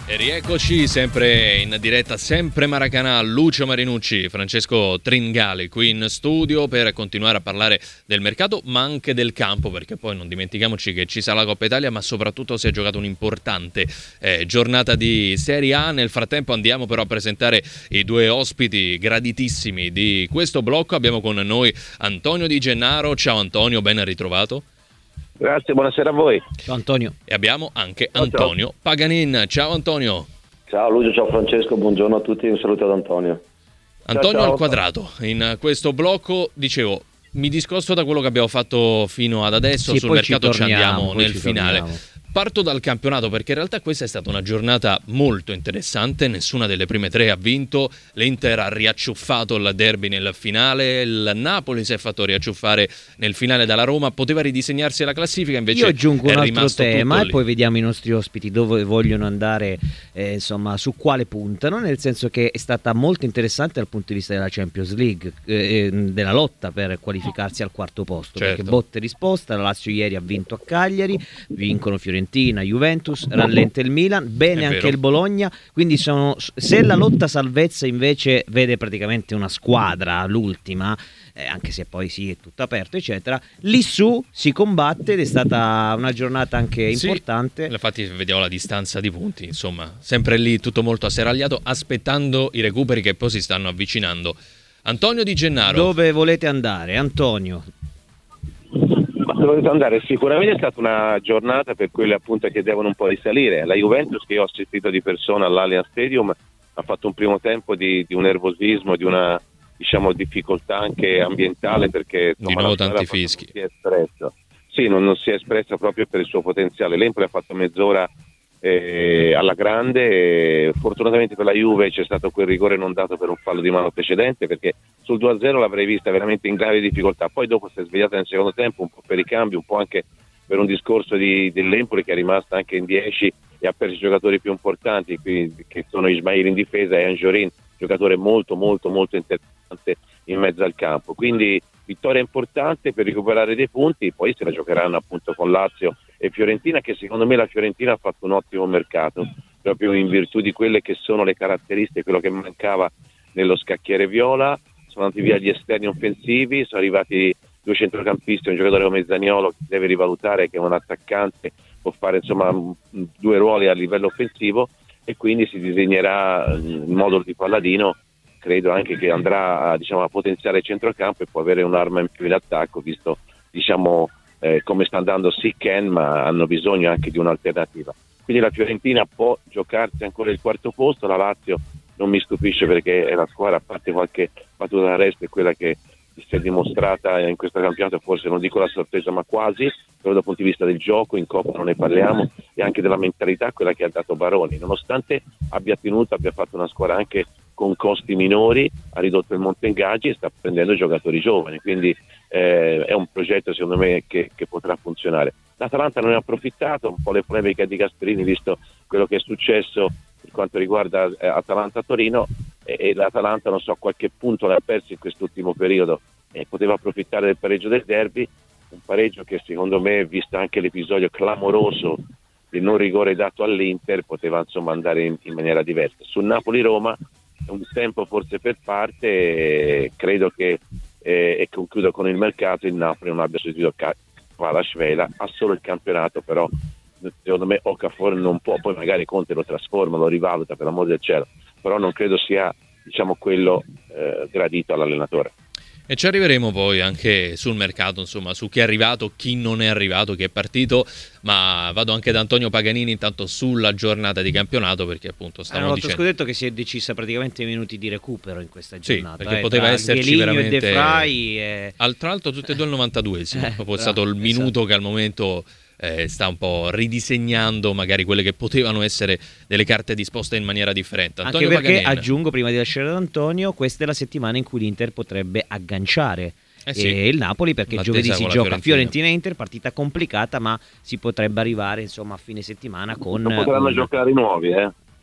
E rieccoci sempre in diretta, sempre Maracanã, Lucio Marinucci, Francesco Tringali qui in studio per continuare a parlare del mercato ma anche del campo, perché poi non dimentichiamoci che ci sarà la Coppa Italia ma soprattutto si è giocato un'importante giornata di Serie A. Nel frattempo andiamo però a presentare i due ospiti graditissimi di questo blocco. Abbiamo con noi Antonio Di Gennaro. Ciao Antonio, ben ritrovato. Grazie, buonasera a voi. Ciao Antonio. E abbiamo anche Antonio Paganin. Ciao Antonio. Ciao Lucio, ciao Francesco, buongiorno a tutti, un saluto ad Antonio. Antonio ciao. Al quadrato, in questo blocco, dicevo, mi discosto da quello che abbiamo fatto fino ad adesso, sì, sul mercato ci andiamo nel finale. Torniamo. Parto dal campionato perché in realtà questa è stata una giornata molto interessante, nessuna delle prime tre ha vinto, l'Inter ha riacciuffato il derby nel finale, il Napoli si è fatto riacciuffare nel finale dalla Roma, poteva ridisegnarsi la classifica, invece io aggiungo un altro tema e poi vediamo i nostri ospiti dove vogliono andare, insomma su quale puntano, nel senso che è stata molto interessante dal punto di vista della Champions League, della lotta per qualificarsi al quarto posto, certo. Perché botta e risposta, la Lazio ieri ha vinto a Cagliari, vincono Fiorentina, Juventus, rallenta il Milan, bene anche il Bologna, quindi se la lotta salvezza invece vede praticamente una squadra, l'ultima, anche se poi sì è tutto aperto eccetera, lì su si combatte ed è stata una giornata anche importante. Infatti vediamo la distanza di punti, insomma, sempre lì tutto molto asseragliato, aspettando i recuperi che poi si stanno avvicinando. Antonio Di Gennaro. Dove volete andare, Antonio? Dovete andare, sicuramente è stata una giornata per quelle appunto che devono un po' risalire. La Juventus, che io ho assistito di persona all'Allianz Stadium, ha fatto un primo tempo di un nervosismo, di una difficoltà anche ambientale, perché di nuovo tanti fischi. Non si è espressa proprio per il suo potenziale. L'Empoli ha fatto mezz'ora alla grande, fortunatamente per la Juve c'è stato quel rigore non dato per un fallo di mano precedente, perché sul 2-0 l'avrei vista veramente in grave difficoltà. Poi dopo si è svegliata nel secondo tempo, un po' per i cambi, un po' anche per un discorso dell'Empoli, che è rimasta anche in 10 e ha perso i giocatori più importanti, che sono Ismail in difesa e Anjorin, giocatore molto molto molto interessante in mezzo al campo. Quindi vittoria importante per recuperare dei punti, poi se la giocheranno appunto con Lazio e Fiorentina, che secondo me la Fiorentina ha fatto un ottimo mercato, proprio in virtù di quelle che sono le caratteristiche, quello che mancava nello scacchiere viola. Sono andati via gli esterni offensivi, sono arrivati due centrocampisti, un giocatore come Zaniolo che deve rivalutare, che è un attaccante, può fare insomma due ruoli a livello offensivo, e quindi si disegnerà il modulo di Palladino, credo anche che andrà a potenziare il centrocampo e può avere un'arma in più in attacco, visto come sta andando Sicken, ma hanno bisogno anche di un'alternativa. Quindi la Fiorentina può giocarsi ancora il quarto posto, la Lazio non mi stupisce perché è la squadra, a parte qualche battuta d'arresto, è quella che si è dimostrata in questo campionato, forse non dico la sorpresa ma quasi, però dal punto di vista del gioco, in Coppa non ne parliamo, e anche della mentalità, quella che ha dato Baroni, nonostante abbia fatto una squadra anche con costi minori, ha ridotto il monte ingaggi e sta prendendo giocatori giovani, quindi è un progetto secondo me che potrà funzionare. L'Atalanta non ne ha approfittato, un po' le polemiche di Gasperini, visto quello che è successo per quanto riguarda Atalanta-Torino, e l'Atalanta non so qualche punto l'ha perso in quest'ultimo periodo, e poteva approfittare del pareggio del derby, un pareggio che secondo me, visto anche l'episodio clamoroso del non rigore dato all'Inter, poteva insomma andare in maniera diversa. Sul Napoli-Roma è un tempo forse per parte, credo che e concludo con il mercato, il Napoli non abbia sostituito Kvaratskhelia, ha solo il campionato, però secondo me Okafor non può, poi magari Conte lo trasforma, lo rivaluta, per l'amor del cielo, però non credo sia quello gradito all'allenatore. E ci arriveremo poi anche sul mercato, insomma, su chi è arrivato, chi non è arrivato, chi è partito, ma vado anche da Antonio Paganini intanto sulla giornata di campionato, perché appunto stavamo dicendo... scudetto che si è decisa praticamente ai minuti di recupero in questa giornata. Sì, perché poteva esserci Gheligno veramente... e De Vrij Tra l'altro tutte e due il 92esimo, proprio è stato il minuto che al momento... sta un po' ridisegnando magari quelle che potevano essere delle carte disposte in maniera differente. Antonio Anche perché, Paganin. aggiungo prima di lasciare ad Antonio, questa è la settimana in cui l'Inter potrebbe agganciare il Napoli, perché giovedì si gioca Fiorentina-Inter, partita complicata, ma si potrebbe arrivare insomma a fine settimana con... Non potranno giocare i nuovi,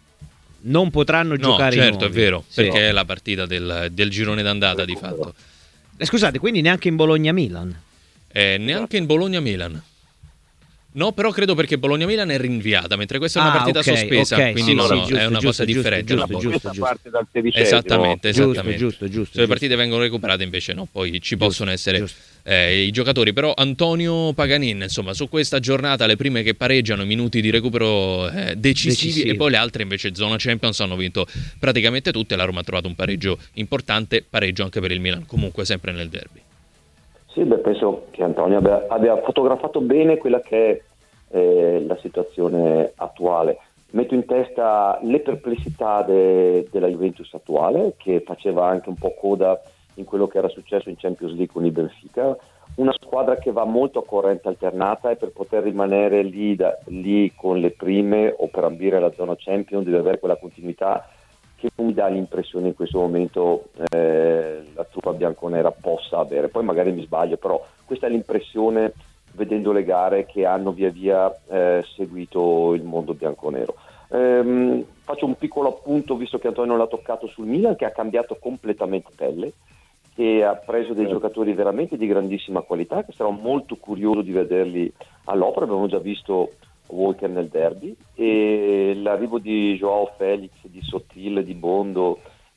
Non potranno giocare i nuovi. Certo, è vero, perché è la partita del girone d'andata di fatto. Scusate, quindi neanche in Bologna-Milan? Neanche in Bologna-Milan. No, però credo perché Bologna-Milan è rinviata, mentre questa è una partita sospesa, quindi sì, giusto, è una cosa differente. Questa parte dal 16esimo. Esattamente. Giusto. Se le partite vengono recuperate invece no, poi ci possono essere i giocatori. Però Antonio Paganin, insomma, su questa giornata le prime che pareggiano, minuti di recupero decisivi, e poi le altre invece zona Champions hanno vinto praticamente tutte. La Roma ha trovato un pareggio importante, pareggio anche per il Milan, comunque sempre nel derby. Sì, penso che Antonio abbia fotografato bene quella che è la situazione attuale. Metto in testa le perplessità della Juventus attuale, che faceva anche un po' coda in quello che era successo in Champions League con il Benfica, una squadra che va molto a corrente alternata, e per poter rimanere lì con le prime o per ambire alla zona Champions deve avere quella continuità che mi dà l'impressione in questo momento la truppa bianconera possa avere. Poi magari mi sbaglio, però questa è l'impressione vedendo le gare che hanno via via seguito il mondo bianconero. Faccio un piccolo appunto, visto che Antonio non l'ha toccato, sul Milan, che ha cambiato completamente pelle, che ha preso dei giocatori veramente di grandissima qualità, che sarò molto curioso di vederli all'opera. Abbiamo già visto Walker nel derby, e l'arrivo di Joao Felix, di Sottil, di Bondo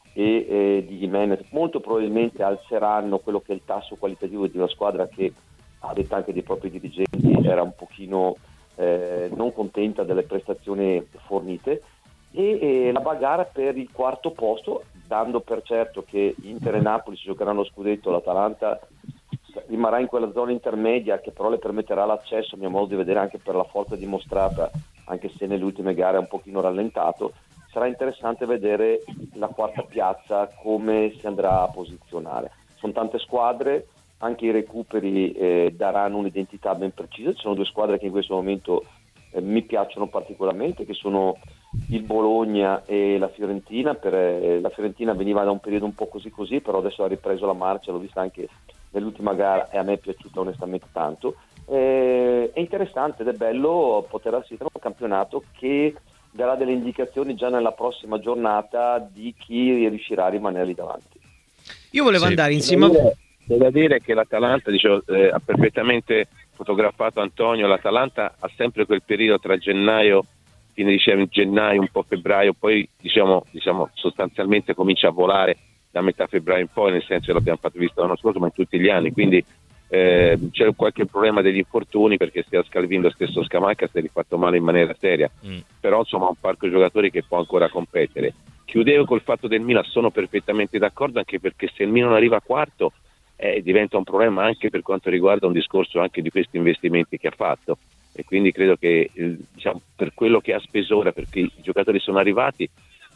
e di Jimenez molto probabilmente alzeranno quello che è il tasso qualitativo di una squadra che, a detta anche dei propri dirigenti, era un pochino non contenta delle prestazioni fornite, e la bagarra per il quarto posto, dando per certo che Inter e Napoli si giocheranno lo scudetto, l'Atalanta rimarrà in quella zona intermedia che però le permetterà l'accesso, a mio modo di vedere, anche per la forza dimostrata, anche se nelle ultime gare è un pochino rallentato. Sarà interessante vedere la quarta piazza come si andrà a posizionare. Sono tante squadre, anche i recuperi daranno un'identità ben precisa. Ci sono due squadre che in questo momento mi piacciono particolarmente, che sono il Bologna e la Fiorentina. La Fiorentina veniva da un periodo un po' così, però adesso ha ripreso la marcia, l'ho vista anche nell'ultima gara e a me è piaciuta onestamente tanto. È interessante ed è bello poter assistere a un campionato che darà delle indicazioni già nella prossima giornata di chi riuscirà a rimanere lì davanti. Io volevo andare insieme a voi. C'è da dire che l'Atalanta, ha perfettamente fotografato Antonio, l'Atalanta ha sempre quel periodo tra gennaio, fine di gennaio, un po' febbraio, poi diciamo sostanzialmente comincia a volare da metà febbraio in poi, nel senso che l'abbiamo fatto visto l'anno scorso, ma in tutti gli anni, quindi c'è qualche problema degli infortuni, perché stia Scalvino, stesso Scamacca si è rifatto male in maniera seria, però insomma un parco giocatori che può ancora competere. Chiudevo col fatto del Milan, sono perfettamente d'accordo, anche perché se il Milan arriva quarto diventa un problema anche per quanto riguarda un discorso anche di questi investimenti che ha fatto, e quindi credo che per quello che ha speso ora, perché i giocatori sono arrivati,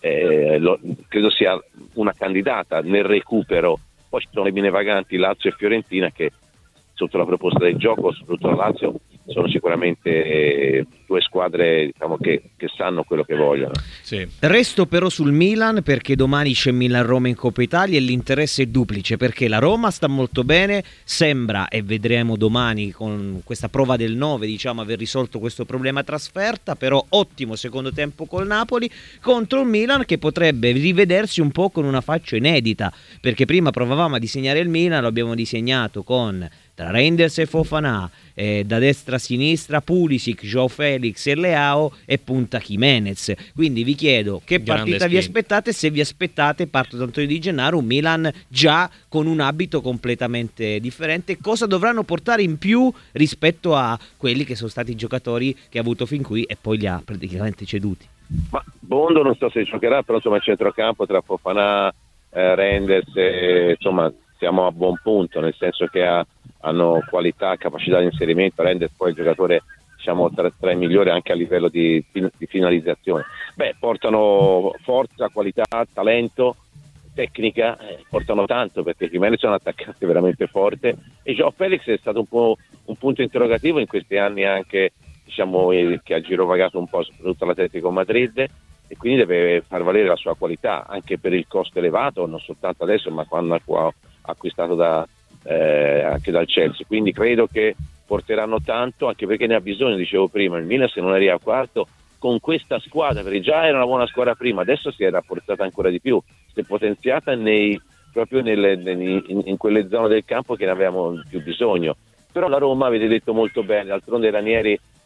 credo sia una candidata nel recupero. Poi ci sono le mine vaganti Lazio e Fiorentina, che sotto la proposta del gioco, soprattutto la Lazio, sono sicuramente due squadre che sanno quello che vogliono. Sì. Resto però sul Milan, perché domani c'è Milan-Roma in Coppa Italia e l'interesse è duplice, perché la Roma sta molto bene, sembra, e vedremo domani con questa prova del 9, aver risolto questo problema trasferta, però ottimo secondo tempo col Napoli, contro il Milan che potrebbe rivedersi un po' con una faccia inedita, perché prima provavamo a disegnare il Milan, lo abbiamo disegnato con tra Reinders e Fofana, da destra a sinistra Pulisic, Joao Felix e Leao, e punta Jimenez. Quindi vi chiedo che partita vi aspettate, se vi aspettate, parto da Antonio Di Gennaro, un Milan già con un abito completamente differente, cosa dovranno portare in più rispetto a quelli che sono stati i giocatori che ha avuto fin qui e poi li ha praticamente ceduti. Ma Bondo non so se giocherà, però insomma il centrocampo tra Fofana, Reinders, insomma siamo a buon punto, nel senso che hanno qualità, capacità di inserimento. Reinders poi il giocatore tra i migliori anche a livello di finalizzazione. Portano forza, qualità, talento, tecnica, portano tanto, perché Jimenez è un attaccante veramente forte, e Joao Felix è stato un po' un punto interrogativo in questi anni, anche che ha girovagato un po' soprattutto all'Atletico Madrid, e quindi deve far valere la sua qualità anche per il costo elevato, non soltanto adesso ma quando ha acquistato anche dal Chelsea. Quindi credo che porteranno tanto, anche perché ne ha bisogno. Dicevo prima, il Milan se non arriva quarto con questa squadra, perché già era una buona squadra prima, adesso si è rafforzata ancora di più, si è potenziata proprio in quelle zone del campo che ne avevamo più bisogno. Però la Roma, avete detto molto bene, d'altronde Ranieri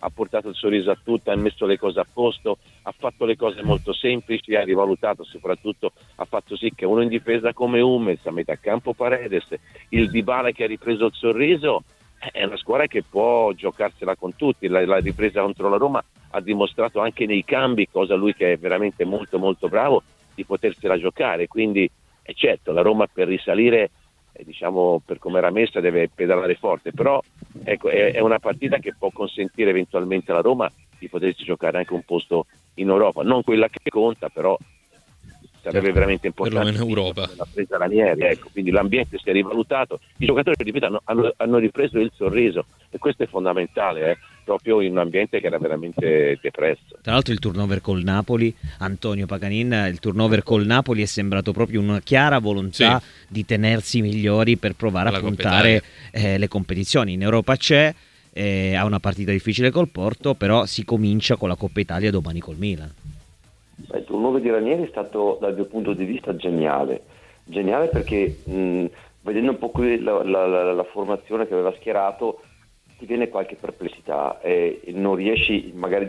ha portato il sorriso a tutti, ha messo le cose a posto, ha fatto le cose molto semplici, ha rivalutato, soprattutto ha fatto sì che uno in difesa come Hummels, a metà campo Paredes, il Dybala che ha ripreso il sorriso, è una squadra che può giocarsela con tutti. La ripresa contro la Roma ha dimostrato anche nei cambi, cosa lui che è veramente molto molto bravo, di potersela giocare. Quindi certo, la Roma per risalire, diciamo, per come era messa deve pedalare forte, però ecco, è una partita che può consentire eventualmente alla Roma di potersi giocare anche un posto in Europa, non quella che conta, però sarebbe veramente importante perlomeno Europa. La presa Ranieri, ecco, quindi l'ambiente si è rivalutato, i giocatori, ripeto, hanno ripreso il sorriso, e questo è fondamentale, proprio in un ambiente che era veramente depresso. Tra l'altro il turnover col Napoli, Antonio Paganin, il turnover col Napoli è sembrato proprio una chiara volontà di tenersi migliori per provare a puntare le competizioni. In Europa c'è, ha una partita difficile col Porto, però si comincia con la Coppa Italia domani col Milan. Il turnover di Ranieri è stato dal mio punto di vista geniale perché vedendo un po' qui la formazione che aveva schierato ti viene qualche perplessità e non riesci magari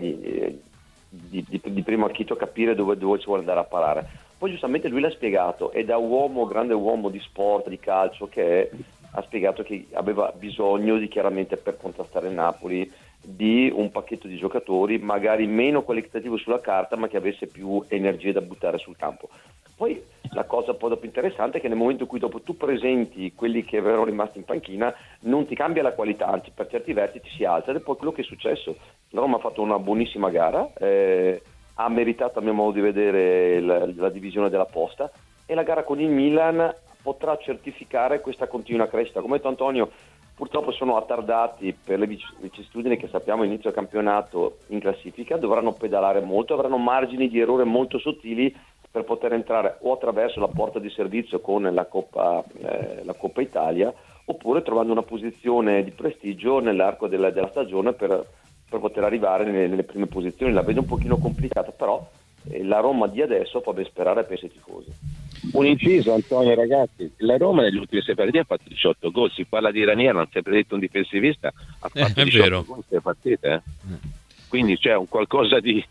di primo acchito a capire dove ci vuole andare a parare. Poi giustamente lui l'ha spiegato, e da uomo, grande uomo di sport, di calcio che è, ha spiegato che aveva bisogno chiaramente per contrastare il Napoli di un pacchetto di giocatori magari meno qualitativo sulla carta, ma che avesse più energie da buttare sul campo. Poi la cosa poi dopo interessante è che nel momento in cui dopo tu presenti quelli che erano rimasti in panchina non ti cambia la qualità, anzi per certi versi ti si alza, ed è poi quello che è successo. La Roma ha fatto una buonissima gara, ha meritato a mio modo di vedere la divisione della posta, e la gara con il Milan potrà certificare questa continua crescita. Come ha detto Antonio, purtroppo sono attardati per le vicissitudini che sappiamo inizio campionato in classifica, dovranno pedalare molto, avranno margini di errore molto sottili per poter entrare o attraverso la porta di servizio con la Coppa Italia, oppure trovando una posizione di prestigio nell'arco della stagione per poter arrivare nelle prime posizioni. La vedo un pochino complicata, però la Roma di adesso fa ben sperare per i tifosi. Un inciso, Antonio, ragazzi, la Roma negli ultimi 6 partite ha fatto 18 gol, si parla di Ranieri, non sempre detto un difensivista, ha fatto 18 gol in 6 partite, quindi c'è un qualcosa di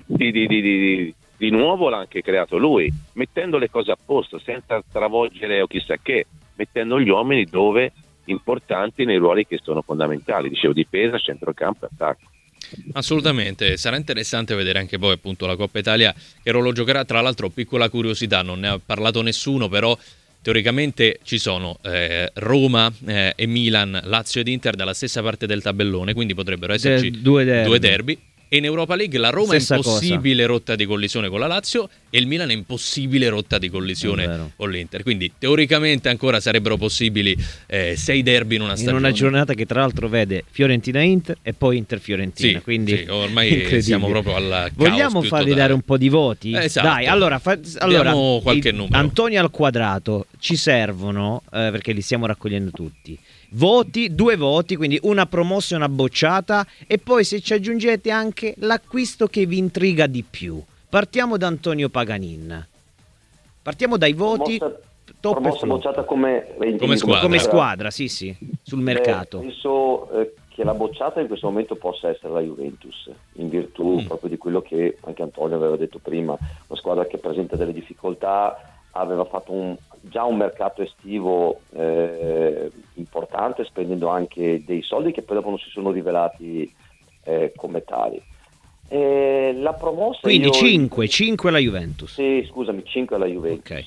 nuovo l'ha anche creato lui, mettendo le cose a posto, senza travolgere o chissà che, mettendo gli uomini dove importanti nei ruoli che sono fondamentali, dicevo difesa, centrocampo e attacco. Assolutamente, sarà interessante vedere anche poi appunto la Coppa Italia che ruolo giocherà. Tra l'altro, piccola curiosità, non ne ha parlato nessuno, però teoricamente ci sono Roma e Milan, Lazio ed Inter dalla stessa parte del tabellone, quindi potrebbero esserci due derby. E in Europa League la Roma Stessa è impossibile rotta di collisione con la Lazio e il Milan è impossibile rotta di collisione con l'Inter, quindi teoricamente ancora sarebbero possibili 6 derby in una stagione. In una giornata che tra l'altro vede Fiorentina-Inter e poi Inter-Fiorentina, quindi sì, ormai siamo proprio al caos. Vogliamo farvi dare un po' di voti? Esatto. Dai, allora diamo qualche numero. Antonio al quadrato, ci servono, perché li stiamo raccogliendo tutti, voti, 2 voti, quindi una promossa e una bocciata, e poi se ci aggiungete anche l'acquisto che vi intriga di più. Partiamo da Antonio Paganin. Partiamo dai voti. Promossa bocciata come squadra, sì, sul mercato. Penso che la bocciata in questo momento possa essere la Juventus, in virtù proprio di quello che anche Antonio aveva detto prima, una squadra che presenta delle difficoltà, aveva fatto già un mercato estivo importante, spendendo anche dei soldi che poi dopo non si sono rivelati come tali. La promossa, quindi 5 alla Juventus. Sì, scusami, 5 alla Juventus.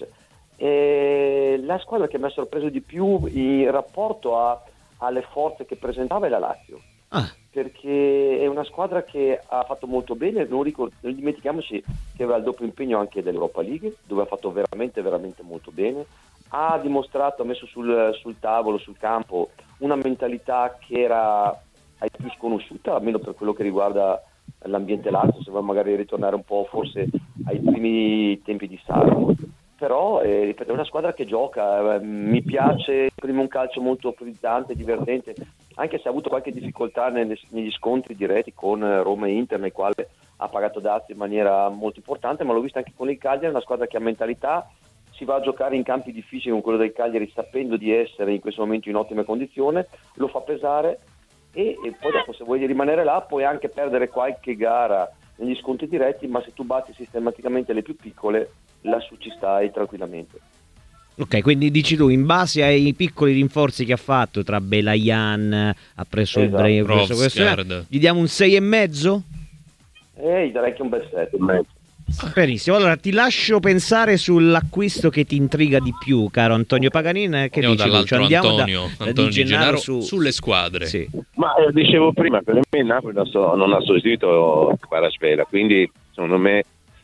Okay. La squadra che mi ha sorpreso di più in rapporto alle forze che presentava è la Lazio. Perché è una squadra che ha fatto molto bene, non dimentichiamoci che aveva il doppio impegno anche dell'Europa League, dove ha fatto veramente veramente molto bene, ha dimostrato, ha messo sul tavolo, sul campo, una mentalità che era ai più sconosciuta, almeno per quello che riguarda l'ambiente Lazio, se vuoi magari ritornare un po' forse ai primi tempi di Sarri. Però ripeto, è una squadra che gioca, mi piace, prima un calcio molto frizzante, divertente, anche se ha avuto qualche difficoltà negli scontri diretti con Roma e Inter, nei quali ha pagato dazi in maniera molto importante, ma l'ho vista anche con il Cagliari, è una squadra che ha mentalità, si va a giocare in campi difficili con quello del Cagliari sapendo di essere in questo momento in ottima condizione, lo fa pesare, e poi dopo, se vuoi rimanere là, puoi anche perdere qualche gara negli scontri diretti, ma se tu batti sistematicamente le più piccole, lassù ci stai tranquillamente. Ok, quindi dici tu, in base ai piccoli rinforzi che ha fatto tra Belayan, ha preso il Bray, ha preso questo, gli diamo un 6,5? Gli darei anche un bel 7. Benissimo, allora ti lascio pensare sull'acquisto che ti intriga di più, caro Antonio Paganin. Che dici? Andiamo Antonio Di Gennaro sulle squadre. Sì. Ma dicevo prima, per me il Napoli non ha sostituito Kvaratskhelia, quindi secondo me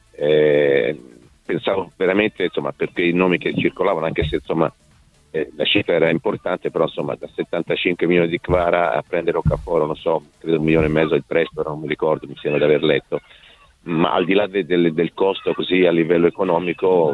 pensavo veramente, insomma, perché i nomi che circolavano, anche se insomma la cifra era importante, però insomma da 75 milioni di Kvara a prendere Okafor, non so, credo 1,5 milioni il prestito, non mi ricordo, mi sembra di aver letto. Ma al di là del costo così a livello economico,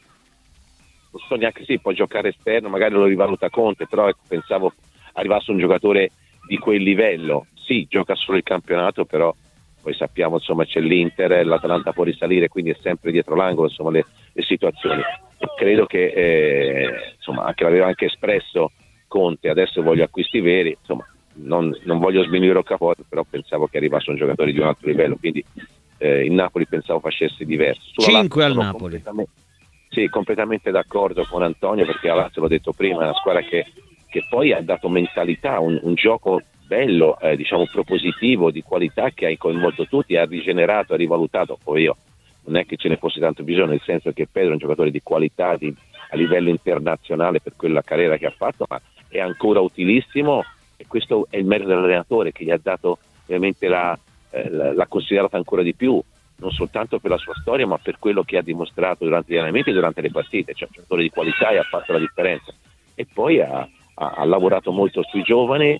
non so neanche, sì, può giocare esterno, magari lo rivaluta Conte, però pensavo arrivasse un giocatore di quel livello. Sì, gioca solo il campionato, però poi sappiamo, insomma, c'è l'Inter, l'Atalanta può risalire, quindi è sempre dietro l'angolo, insomma, le situazioni. E credo che insomma, anche l'aveva anche espresso Conte, adesso voglio acquisti veri, insomma, non voglio sminuire Okafor, però pensavo che arrivasse un giocatore di un altro livello, quindi il Napoli pensavo facesse diverso. 5 al Napoli. Sì, completamente d'accordo con Antonio, perché la Lazio, l'ho detto prima, è una squadra che poi ha dato mentalità, un gioco bello, diciamo propositivo, di qualità, che ha coinvolto tutti, ha rigenerato, ha rivalutato. Poi io non è che ce ne fosse tanto bisogno, nel senso che Pedro è un giocatore di qualità a livello internazionale per quella carriera che ha fatto, ma è ancora utilissimo, e questo è il merito dell'allenatore, che gli ha dato ovviamente l'ha considerata ancora di più, non soltanto per la sua storia, ma per quello che ha dimostrato durante gli allenamenti e durante le partite. Cioè un giocatore di qualità, e ha fatto la differenza. E poi ha lavorato molto sui giovani,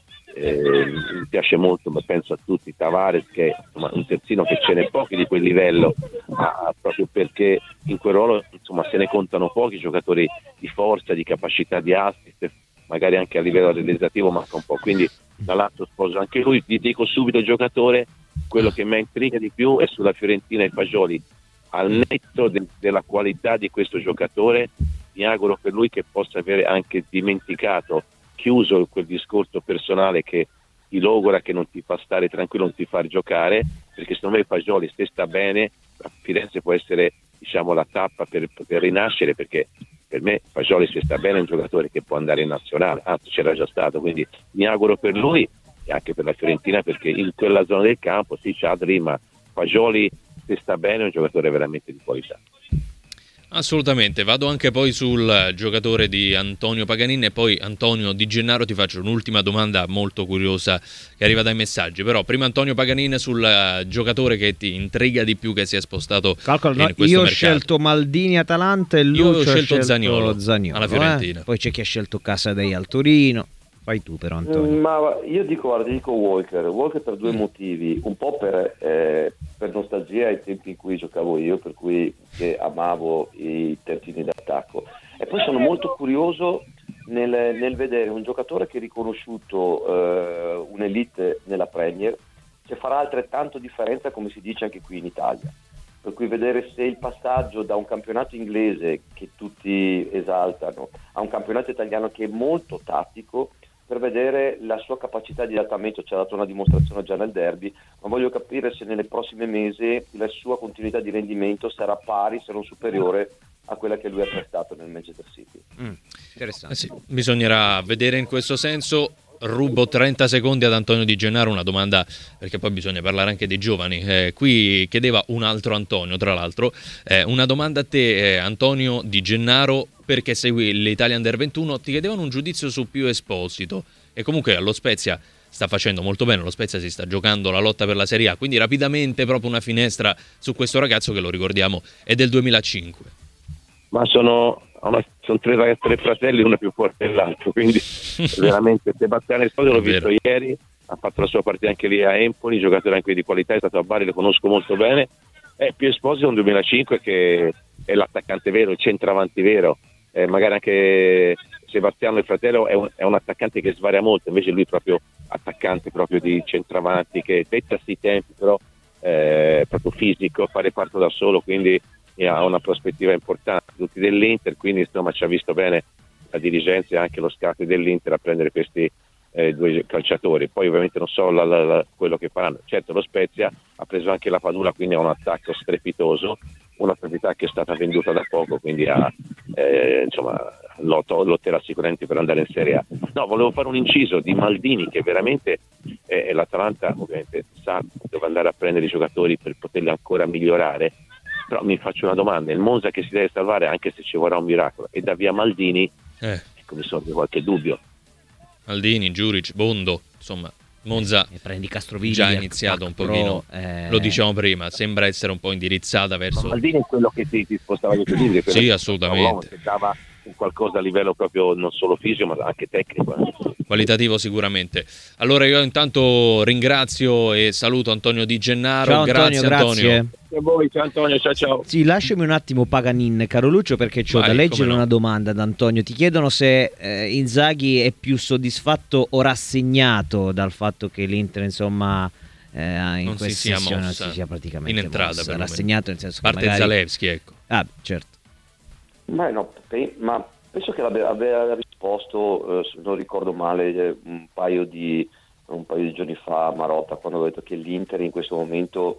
mi piace molto, ma penso a tutti, Tavares, che è insomma un terzino che ce n'è pochi di quel livello, proprio perché in quel ruolo insomma se ne contano pochi giocatori di forza, di capacità di assist, magari anche a livello realizzativo manca un po', quindi la Lazio sposa anche lui. Ti dico subito il giocatore, quello che mi intriga di più è sulla Fiorentina e Fagioli. Al netto della qualità di questo giocatore, mi auguro per lui che possa avere anche dimenticato, chiuso quel discorso personale che ti logora, che non ti fa stare tranquillo, non ti fa giocare, perché secondo me Fagioli, se sta bene, a Firenze può essere, diciamo, la tappa per rinascere, perché per me Fagioli, se sta bene, è un giocatore che può andare in nazionale, anzi c'era già stato, quindi mi auguro per lui e anche per la Fiorentina, perché in quella zona del campo sì, c'ha Adri, ma Fagioli, se sta bene, è un giocatore veramente di qualità. Assolutamente, vado anche poi sul giocatore di Antonio Paganin, e poi Antonio Di Gennaro ti faccio un'ultima domanda molto curiosa che arriva dai messaggi. Però prima Antonio Paganin sul giocatore che ti intriga di più, che si è spostato in questo mercato. Io ho scelto Maldini Atalanta e Lucio ho scelto Zaniolo alla Fiorentina. Poi c'è chi ha scelto Casadei al Torino. Fai tu però, Antonio. Ma io dico Walker per due motivi, un po' per nostalgia ai tempi in cui giocavo io, per cui che amavo i terzini d'attacco, e poi sono molto curioso nel vedere un giocatore che è riconosciuto un'elite nella Premier, che farà altrettanto differenza, come si dice anche qui in Italia, per cui vedere se il passaggio da un campionato inglese che tutti esaltano a un campionato italiano che è molto tattico, per vedere la sua capacità di adattamento. Ci ha dato una dimostrazione già nel derby, ma voglio capire se nelle prossime mesi la sua continuità di rendimento sarà pari, se non superiore, a quella che lui ha prestato nel Manchester City. Interessante. Sì, bisognerà vedere in questo senso. Rubo 30 secondi ad Antonio Di Gennaro una domanda, perché poi bisogna parlare anche dei giovani. Qui chiedeva un altro Antonio, tra l'altro, una domanda a te, Antonio Di Gennaro, perché segui l'Italia Under 21, ti chiedevano un giudizio su Pio Esposito, e comunque allo Spezia sta facendo molto bene, lo Spezia si sta giocando la lotta per la Serie A, quindi rapidamente proprio una finestra su questo ragazzo che, lo ricordiamo, è del 2005. Ma sono tre fratelli, uno più forte dell'altro, quindi veramente Sebastiano Esposito l'ho visto ieri, ha fatto la sua partita anche lì a Empoli, giocatore anche di qualità, è stato a Bari, lo conosco molto bene. Pio Esposito è un 2005 che è l'attaccante vero, il centravanti vero, magari anche Sebastiano, il fratello, è un attaccante che svaria molto, invece lui è proprio attaccante proprio di centravanti, che pezza i tempi, però proprio fisico, fare parto da solo, quindi ha una prospettiva importante. Tutti dell'Inter, quindi insomma ci ha visto bene la dirigenza e anche lo scouting dell'Inter a prendere questi due calciatori. Poi ovviamente non so quello che faranno. Certo, lo Spezia ha preso anche la Padula, quindi ha un attacco strepitoso, una proprietà che è stata venduta da poco, quindi lotterà sicuramente per andare in Serie A. No, volevo fare un inciso di Maldini, che veramente l'Atalanta ovviamente sa dove andare a prendere i giocatori per poterli ancora migliorare, però mi faccio una domanda: il Monza che si deve salvare, anche se ci vorrà un miracolo, e da via Maldini, ecco, mi sorge qualche dubbio. Maldini, Giuric, Bondo, insomma Monza prendi Castroviglia, già iniziato un pochino, lo dicevamo prima, sembra essere un po' indirizzata verso... Ma Maldini è quello che ti spostava gli equilibri, sì, assolutamente, che dava qualcosa a livello proprio non solo fisico ma anche tecnico, qualitativo sicuramente. Allora io intanto ringrazio e saluto Antonio Di Gennaro. Ciao Antonio, grazie. A voi, ciao Antonio, ciao. Sì, lasciami un attimo Paganin, caro Lucio, perché c'ho da leggere una domanda ad Antonio. Ti chiedono se Inzaghi è più soddisfatto o rassegnato dal fatto che l'Inter, insomma, in questa sessione non si sia praticamente in entrata, mossa. Rassegnato nel senso parte che magari... Zalewski, ecco. Ah, certo. Ma penso che aveva risposto, se non ricordo male, un paio di giorni fa a Marotta, quando ha detto che l'Inter in questo momento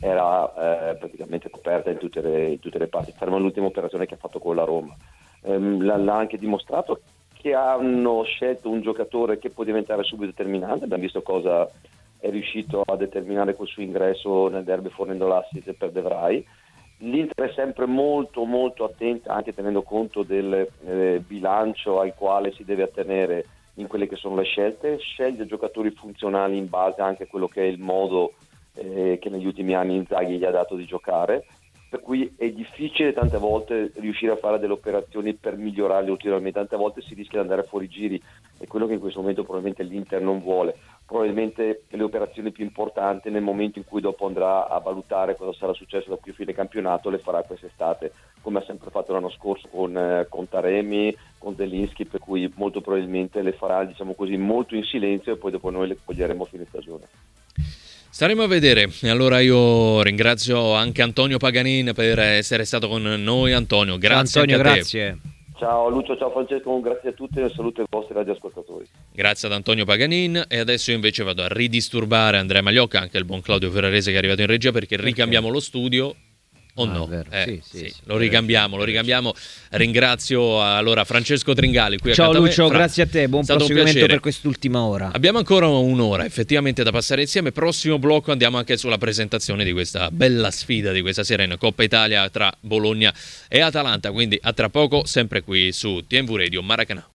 era praticamente coperta in tutte le parti, fermo all'ultima operazione che ha fatto con la Roma. L'ha anche dimostrato che hanno scelto un giocatore che può diventare subito determinante. Abbiamo visto cosa è riuscito a determinare col suo ingresso nel derby, fornendo l'assist per De Vrij. L'Inter è sempre molto molto attenta, anche tenendo conto del bilancio al quale si deve attenere in quelle che sono le scelte, sceglie giocatori funzionali in base anche a quello che è il modo che negli ultimi anni Inzaghi gli ha dato di giocare, per cui è difficile tante volte riuscire a fare delle operazioni per migliorarli ulteriormente. Tante volte si rischia di andare fuori giri, e quello che in questo momento probabilmente l'Inter non vuole. Probabilmente le operazioni più importanti, nel momento in cui dopo andrà a valutare cosa sarà successo da qui a fine campionato, le farà quest'estate, come ha sempre fatto l'anno scorso con Taremi, con Zelinski, per cui molto probabilmente le farà, diciamo così, molto in silenzio, e poi dopo noi le coglieremo a fine stagione. Staremo a vedere. E allora io ringrazio anche Antonio Paganin per essere stato con noi. Antonio, grazie. Antonio, anche a te. grazie. Ciao Lucio, ciao Francesco, grazie a tutti e un saluto ai vostri radioascoltatori. Grazie ad Antonio Paganin. E adesso io invece vado a ridisturbare Andrea Magliocca, anche il buon Claudio Ferrarese che è arrivato in regia, perché ricambiamo lo studio. O no? Sì, lo ricambiamo. Ringrazio allora Francesco Tringali qui Ciao accanto a me. Lucio, grazie a te, buon proseguimento per quest'ultima ora. Abbiamo ancora un'ora effettivamente da passare insieme. Prossimo blocco andiamo anche sulla presentazione di questa bella sfida di questa sera in Coppa Italia tra Bologna e Atalanta, quindi a tra poco, sempre qui su TNV Radio Maracanã.